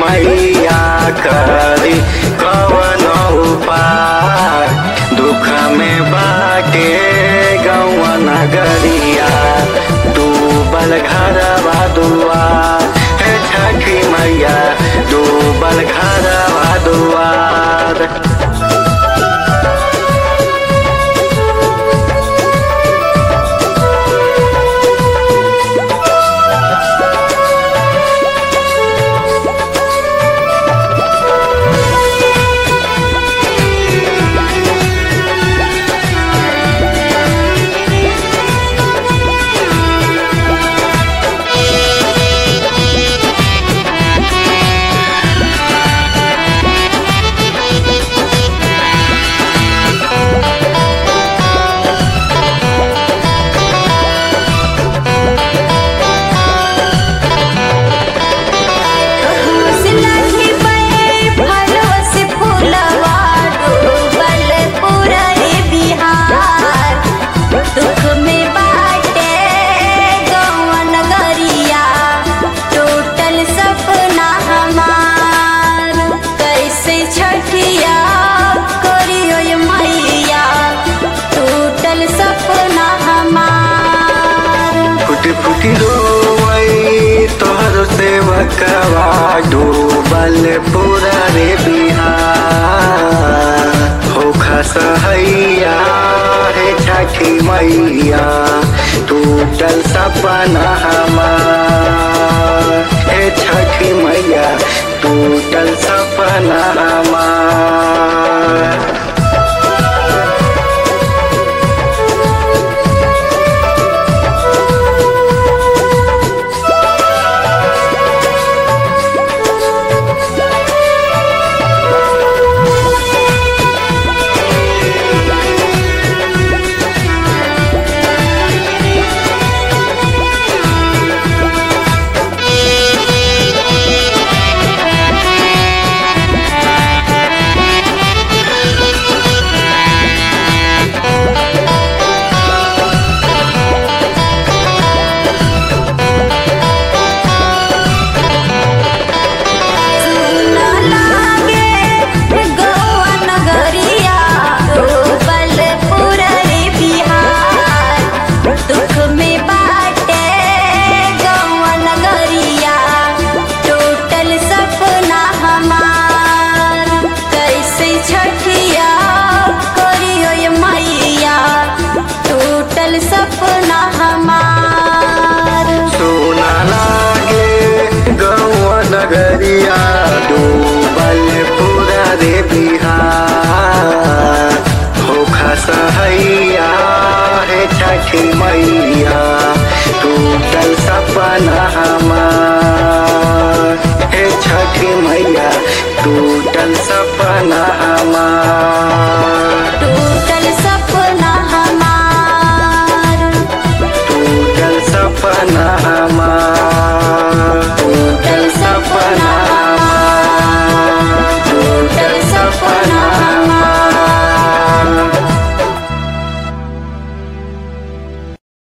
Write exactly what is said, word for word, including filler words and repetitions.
मैया करी कवन उपाय दुख में बाटे गौआ नगरिया डूबल घरवा दुआर हे छठी मैया डूबल घरवा दुआर। फुटी रोई तोहर सेवकवा डूबल पूरा रे बिहार हो खसहैया हे छठी मैया टूटल सपना हमार हे छठी मैया टूटल सपना हमार। सपना हमार सोना लागे गौआ नगरिया डूबल पूरा रे बिहार हो खसहैया हे छठी मैया टूटल सपना हमार हे छठी मैया टूटल